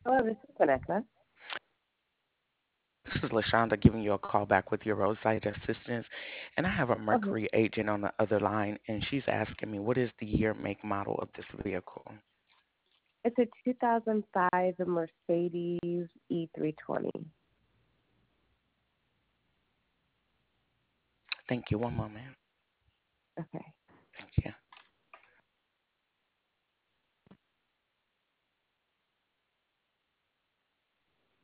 Hello, this is Vanessa. This is LaShonda giving you a call back with your roadside assistance. And I have a Okay. Mercury agent on the other line, and she's asking me, what is the year, make, model of this vehicle? It's a 2005 Mercedes E320. Thank you. One moment. Okay.